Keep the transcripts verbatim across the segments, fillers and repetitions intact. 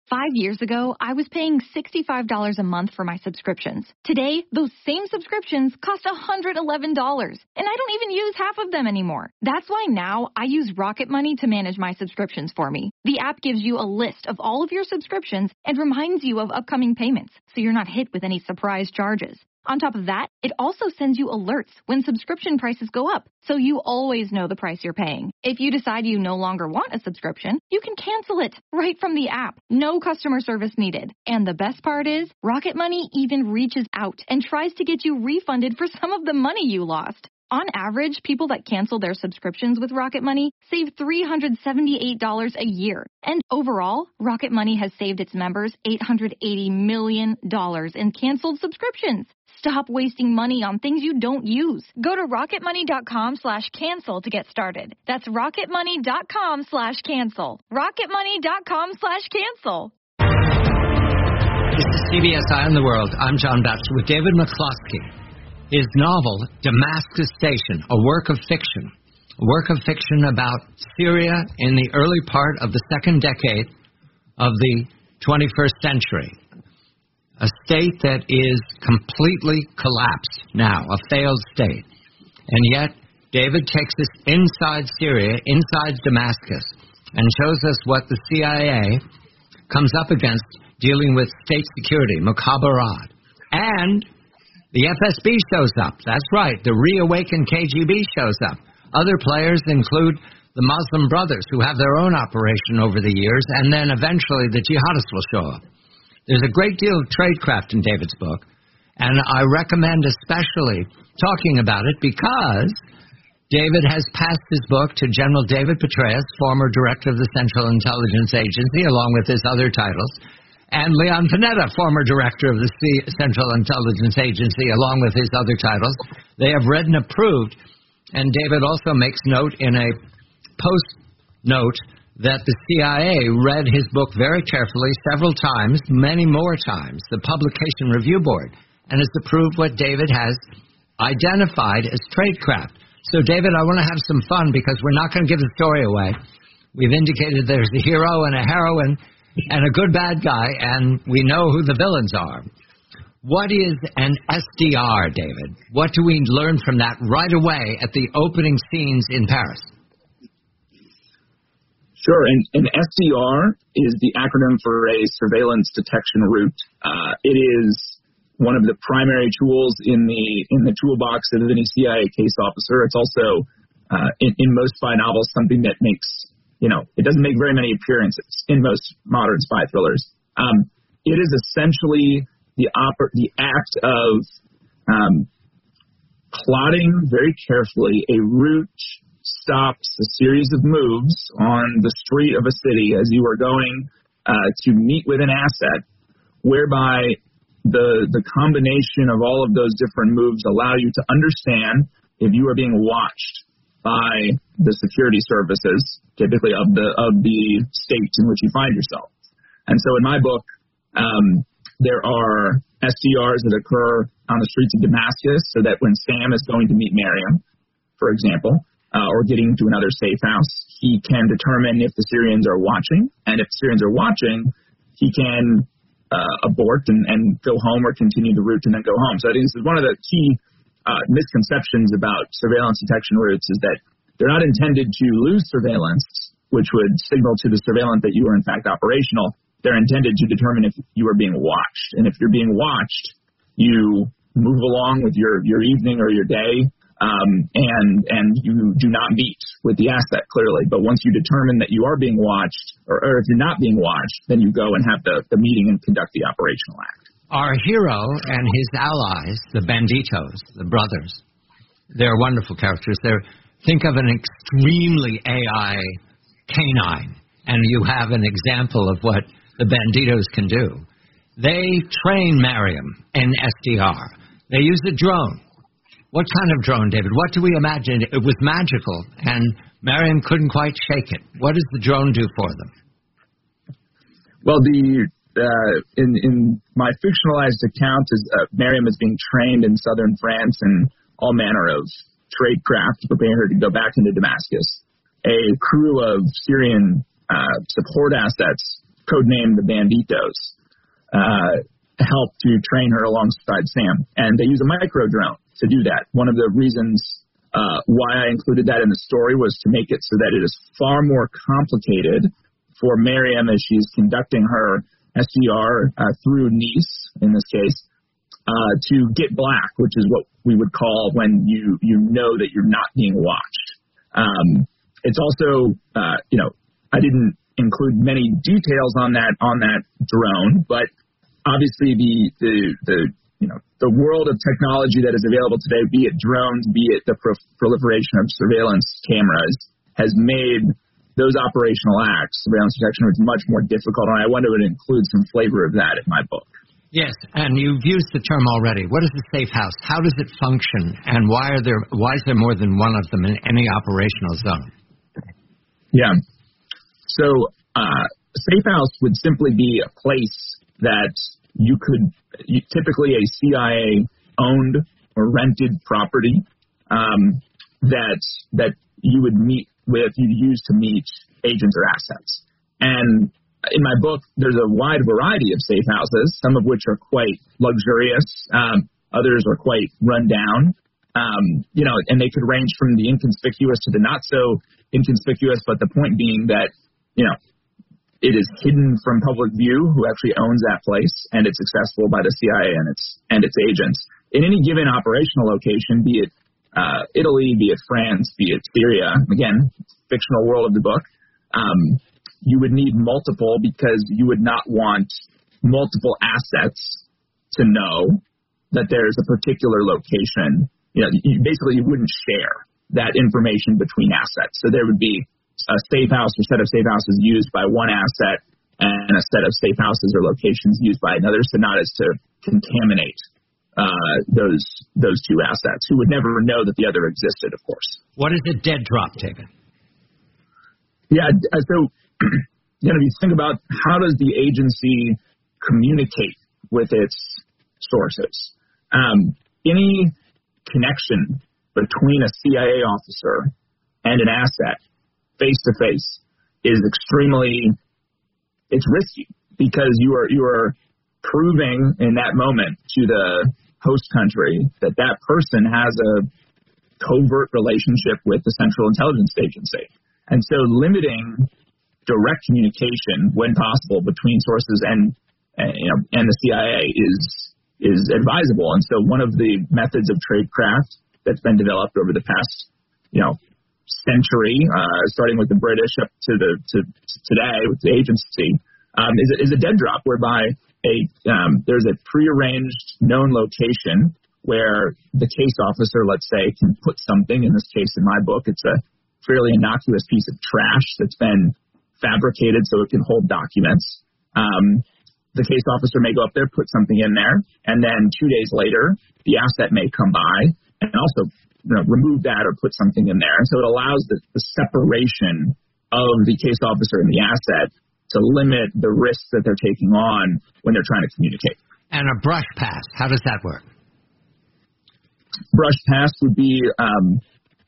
Five years ago, I was paying sixty-five dollars a month for my subscriptions. Today, those same subscriptions cost one hundred eleven dollars, and I don't even use half of them anymore. That's why now I use Rocket Money to manage my subscriptions for me. The app gives you a list of all of your subscriptions and reminds you of upcoming payments, so you're not hit with any surprise charges. On top of that, it also sends you alerts when subscription prices go up, so you always know the price you're paying. If you decide you no longer want a subscription, you can cancel it right from the app. No customer service needed. And the best part is, Rocket Money even reaches out and tries to get you refunded for some of the money you lost. On average, people that cancel their subscriptions with Rocket Money save three hundred seventy-eight dollars a year. And overall, Rocket Money has saved its members eight hundred eighty million dollars in canceled subscriptions. Stop wasting money on things you don't use. Go to rocketmoney.com slash cancel to get started. That's rocketmoney.com slash cancel. rocketmoney.com slash cancel. This is C B S Eye on the World. I'm John Batchelor with David McCloskey. His novel, Damascus Station, a work of fiction, a work of fiction about Syria in the early part of the second decade of the twenty-first century. A state that is completely collapsed now, a failed state. And yet, David takes us inside Syria, inside Damascus, and shows us what the C I A comes up against dealing with state security, mukhabarat. And the F S B shows up. That's right, the reawakened K G B shows up. Other players include the Muslim Brothers, who have their own operation over the years, and then eventually the jihadists will show up. There's a great deal of tradecraft in David's book, and I recommend especially talking about it because David has passed his book to General David Petraeus, former director of the Central Intelligence Agency, along with his other titles, and Leon Panetta, former director of the Central Intelligence Agency, along with his other titles. They have read and approved, and David also makes note in a post-note that the C I A read his book very carefully several times, many more times, the Publication Review Board, and has approved what David has identified as tradecraft. So, David, I want to have some fun because we're not going to give the story away. We've indicated there's a hero and a heroine and a good bad guy, and we know who the villains are. What is an S D R, David? What do we learn from that right away at the opening scenes in Paris? Sure, and, and S D R is the acronym for a surveillance detection route. Uh, it is one of the primary tools in the in the toolbox of any C I A case officer. It's also, uh, in, in most spy novels, something that makes, you know, it doesn't make very many appearances in most modern spy thrillers. Um, it is essentially the oper- the act of um, plotting very carefully a route, stops, a series of moves on the street of a city as you are going uh, to meet with an asset, whereby the the combination of all of those different moves allow you to understand if you are being watched by the security services, typically of the of the state in which you find yourself. And so in my book, um, there are S D Rs that occur on the streets of Damascus so that when Sam is going to meet Miriam, for example, Uh, or getting to another safe house, he can determine if the Syrians are watching, and if the Syrians are watching, he can uh, abort and, and go home or continue the route and then go home. So I think this is one of the key uh, misconceptions about surveillance detection routes is that they're not intended to lose surveillance, which would signal to the surveillant that you are in fact operational. They're intended to determine if you are being watched. And if you're being watched, you move along with your, your evening or your day, Um, and and you do not meet with the asset, clearly. But once you determine that you are being watched, or, or if you're not being watched, then you go and have the, the meeting and conduct the operational act. Our hero and his allies, the Banditos, the brothers, they're wonderful characters. They're, think of an extremely A I canine, and you have an example of what the Banditos can do. They train Mariam in S D R. They use a drone. What kind of drone, David? What do we imagine? It was magical, and Mariam couldn't quite shake it. What does the drone do for them? Well, the uh, in, in my fictionalized account, is uh, Mariam is being trained in southern France in all manner of tradecraft to prepare her to go back into Damascus. A crew of Syrian uh, support assets codenamed the Banditos, uh, help to train her alongside Sam. And they use a micro drone to do that. One of the reasons uh, why I included that in the story was to make it so that it is far more complicated for Miriam as she's conducting her S D R uh, through Nice, in this case, uh, to get black, which is what we would call when you, you know that you're not being watched. Um, it's also, uh, you know, I didn't include many details on that on that drone, but obviously the the, the you know the world of technology that is available today, be it drones, be it the pro- proliferation of surveillance cameras, has made those operational acts, surveillance detection, it's much more difficult, and I wanted to include some flavor of that in my book. Yes, and you've used the term already. What is a safe house? How does it function, and why are there why is there more than one of them in any operational zone? Yeah. So uh, a safe house would simply be a place that you could, you, typically a C I A-owned or rented property um, that that you would meet with, you use to meet agents or assets. And in my book, there's a wide variety of safe houses, some of which are quite luxurious, um, others are quite run down. Um, you know, and they could range from the inconspicuous to the not so inconspicuous, but the point being that, you know, it is hidden from public view who actually owns that place, and it's accessible by the C I A and its and its agents. In any given operational location, be it uh, Italy, be it France, be it Syria, again, fictional world of the book, um, you would need multiple because you would not want multiple assets to know that there's a particular location. You know, you, basically you wouldn't share that information between assets. So there would be a safe house or set of safe houses used by one asset and a set of safe houses or locations used by another, so not as to contaminate uh, those those two assets, who would never know that the other existed, of course. What is a dead drop, David? Yeah, so you know, if you think about how does the agency communicate with its sources, um, any connection between a C I A officer and an asset face-to-face is extremely, it's risky because you are you are proving in that moment to the host country that that person has a covert relationship with the Central Intelligence Agency. And so limiting direct communication when possible between sources and, and you know and the C I A is is advisable. And so one of the methods of tradecraft that's been developed over the past, you know, century, uh, starting with the British up to the to, to today with the agency, um, is, a, is a dead drop, whereby a um, there's a prearranged known location where the case officer, let's say, can put something. In this case, in my book, it's a fairly innocuous piece of trash that's been fabricated so it can hold documents. Um, the case officer may go up there, put something in there, and then two days later, the asset may come by and also, you know, remove that or put something in there. And so it allows the, the separation of the case officer and the asset to limit the risks that they're taking on when they're trying to communicate. And a brush pass, how does that work? Brush pass would be um,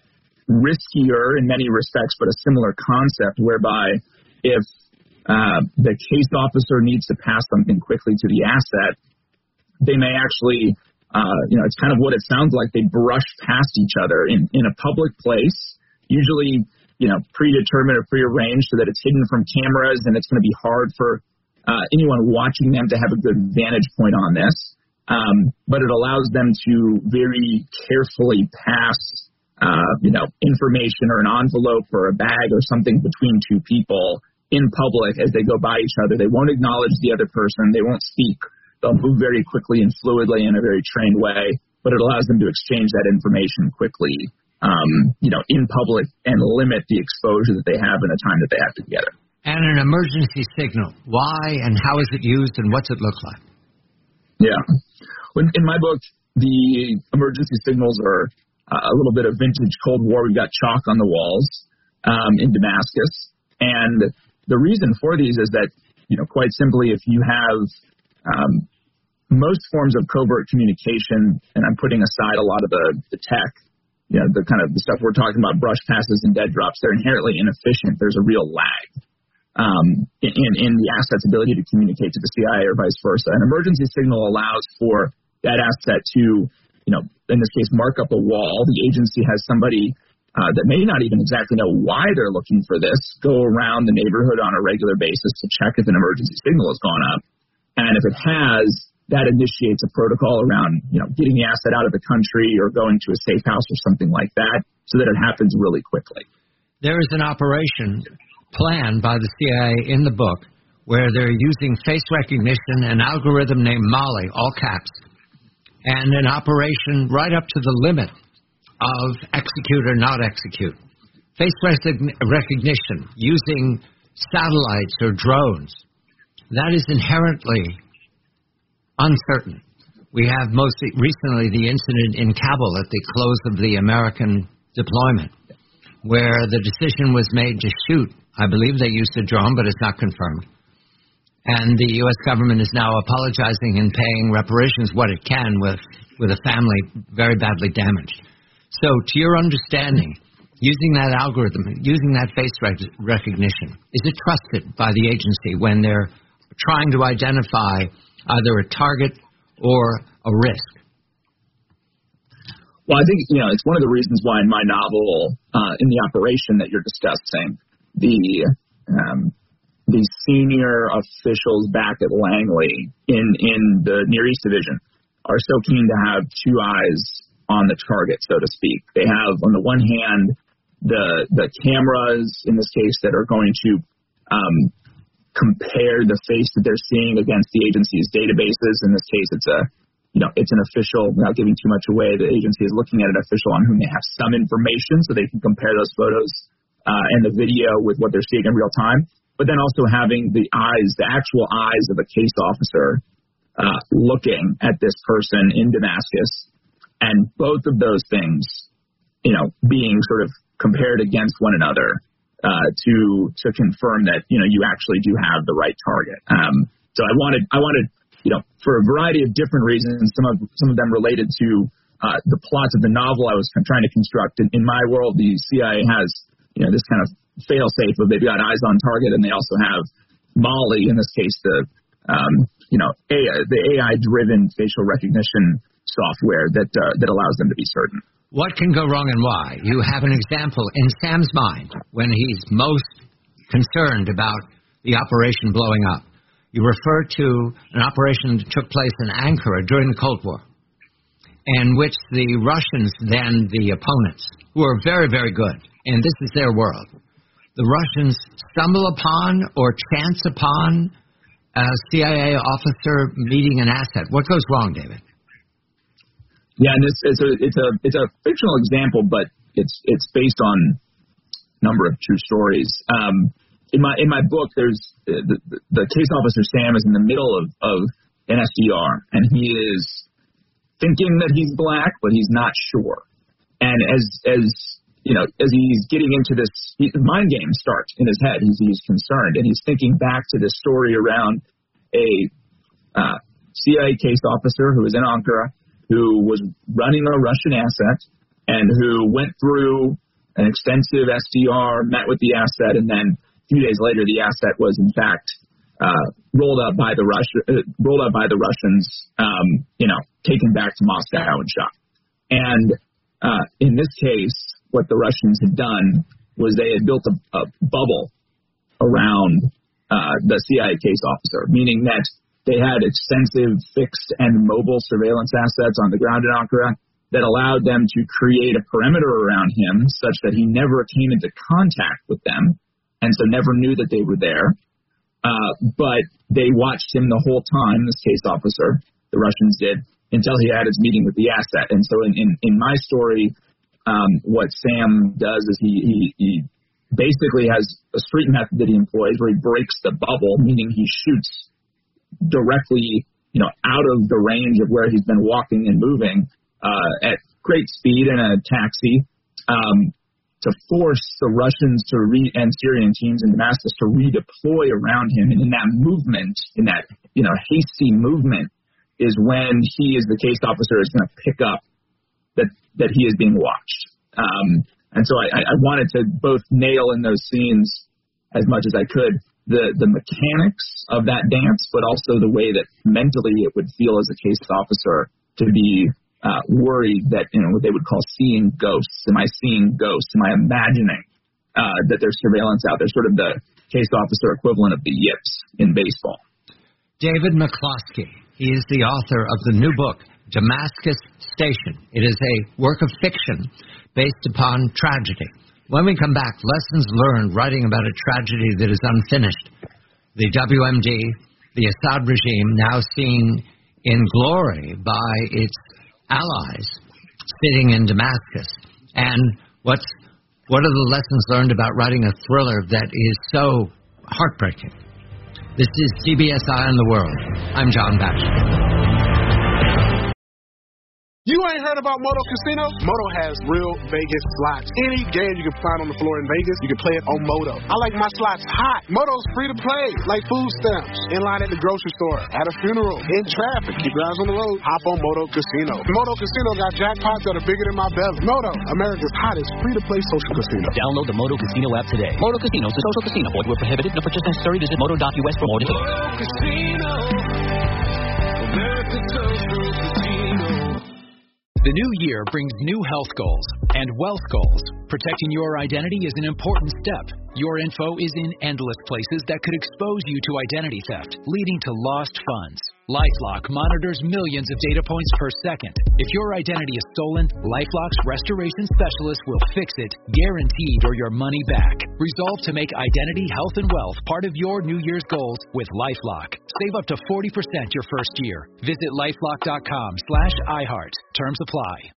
riskier in many respects, but a similar concept whereby if uh, the case officer needs to pass something quickly to the asset, they may actually Uh, you know, it's kind of what it sounds like. They brush past each other in, in a public place, usually, you know, predetermined or prearranged so that it's hidden from cameras and it's going to be hard for uh, anyone watching them to have a good vantage point on this. Um, but it allows them to very carefully pass, uh, you know, information or an envelope or a bag or something between two people in public as they go by each other. They won't acknowledge the other person. They won't speak. They'll move very quickly and fluidly in a very trained way, but it allows them to exchange that information quickly, um, you know, in public and limit the exposure that they have in the time that they have together. And an emergency signal. Why and how is it used and what's it look like? Yeah. When, in my book, the emergency signals are uh, a little bit of vintage Cold War. We've got chalk on the walls um, in Damascus. And the reason for these is that, you know, quite simply, if you have Um, most forms of covert communication, and I'm putting aside a lot of the, the tech, you know, the kind of the stuff we're talking about, brush passes and dead drops, they're inherently inefficient. There's a real lag. um, in, in the asset's ability to communicate to the C I A or vice versa. An emergency signal allows for that asset to, you know, in this case, mark up a wall. The agency has somebody uh, that may not even exactly know why they're looking for this, go around the neighborhood on a regular basis to check if an emergency signal has gone up. And if it has, that initiates a protocol around, you know, getting the asset out of the country or going to a safe house or something like that so that it happens really quickly. There is an operation planned by the C I A in the book where they're using face recognition, an algorithm named Molly, all caps, and an operation right up to the limit of execute or not execute. Face recognition using satellites or drones, that is inherently uncertain. We have most recently the incident in Kabul at the close of the American deployment, where the decision was made to shoot. I believe they used a drone, but it's not confirmed. And the U S government is now apologizing and paying reparations what it can with, with a family very badly damaged. So to your understanding, using that algorithm, using that face rec- recognition, is it trusted by the agency when they're trying to identify either a target or a risk? Well, I think, you know, it's one of the reasons why in my novel, uh, in the operation that you're discussing, the um, the senior officials back at Langley in, in the Near East Division are so keen to have two eyes on the target, so to speak. They have, on the one hand, the the cameras, in this case, that are going to um, compare the face that they're seeing against the agency's databases. In this case, it's a You know, it's an official, without giving too much away, the agency is looking at an official on whom they have some information so they can compare those photos uh, and the video with what they're seeing in real time. But then also having the eyes, the actual eyes of a case officer uh, looking at this person in Damascus, and both of those things, you know, being sort of compared against one another uh, to to confirm that, you know, you actually do have the right target. Um, so I wanted, I wanted. You know, for a variety of different reasons, some of some of them related to uh, the plots of the novel I was trying to construct. In, in my world, the C I A has, you know, this kind of fail-safe of they've got eyes on target, and they also have Molly, in this case, the um, you know A I, the A I-driven facial recognition software that uh, that allows them to be certain. What can go wrong and why? You have an example in Sam's mind when he's most concerned about the operation blowing up. You refer to an operation that took place in Ankara during the Cold War, in which the Russians, then the opponents, who are very, very good, and this is their world, the Russians stumble upon or chance upon a C I A officer meeting an asset. What goes wrong, David? Yeah, and this it's a it's a it's a fictional example, but it's it's based on a number of true stories. Um, In my in my book, there's the, the, the case officer Sam is in the middle of, of an S D R, and he is thinking that he's black, but he's not sure. And as as you know, as he's getting into this, he, the mind game starts in his head. He's he's concerned, and he's thinking back to this story around a uh, C I A case officer who was in Ankara, who was running a Russian asset, and who went through an extensive S D R, met with the asset, and then a few days later, the asset was in fact uh, rolled up by the Russia, uh, rolled up by the Russians, um, you know, taken back to Moscow and shot. And uh, in this case, what the Russians had done was they had built a, a bubble around uh, the C I A case officer, meaning that they had extensive fixed and mobile surveillance assets on the ground in Ankara that allowed them to create a perimeter around him such that he never came into contact with them, and so never knew that they were there. Uh, but they watched him the whole time, this case officer, the Russians did, until he had his meeting with the asset. And so in, in, in my story, um, what Sam does is he, he, he basically has a street method that he employs where he breaks the bubble, meaning he shoots directly, you know, out of the range of where he's been walking and moving uh, at great speed in a taxi, um, to force the Russians to re- and Syrian teams in Damascus to redeploy around him. And in that movement, in that, you know, hasty movement, is when he, as the case officer, is going to pick up that, that he is being watched. Um, and so I, I wanted to both nail in those scenes as much as I could the, the mechanics of that dance, but also the way that mentally it would feel as a case officer to be uh, worried that, you know, what they would call seeing ghosts. Am I seeing ghosts? Am I imagining uh, that there's surveillance out there? Sort of the case officer equivalent of the yips in baseball. David McCloskey, he is the author of the new book, Damascus Station. It is a work of fiction based upon tragedy. When we come back, lessons learned writing about a tragedy that is unfinished. The W M D, the Assad regime, now seen in glory by its allies sitting in Damascus. And what's what are the lessons learned about writing a thriller that is so heartbreaking? This is C B S Eye on the World. I'm John Batchelor. You ain't heard about Moto Casino? Moto has real Vegas slots. Any game you can find on the floor in Vegas, you can play it on Moto. I like my slots hot. Moto's free to play, like food stamps. In line at the grocery store, at a funeral, in traffic. Keep your eyes on the road. Hop on Moto Casino. Moto Casino got jackpots that are bigger than my belly. Moto, America's hottest free-to-play social casino. Download the Moto Casino app today. Moto Casino is a social casino. Void where prohibited. No purchase necessary. Visit moto dot U S for more details. Moto Casino. America's social casino. The new year brings new health goals and wealth goals. Protecting your identity is an important step. Your info is in endless places that could expose you to identity theft, leading to lost funds. LifeLock monitors millions of data points per second. If your identity is stolen, LifeLock's restoration specialist will fix it, guaranteed, or your money back. Resolve to make identity, health, and wealth part of your New Year's goals with LifeLock. Save up to forty percent your first year. Visit lifelock dot com slash iHeart. Terms apply.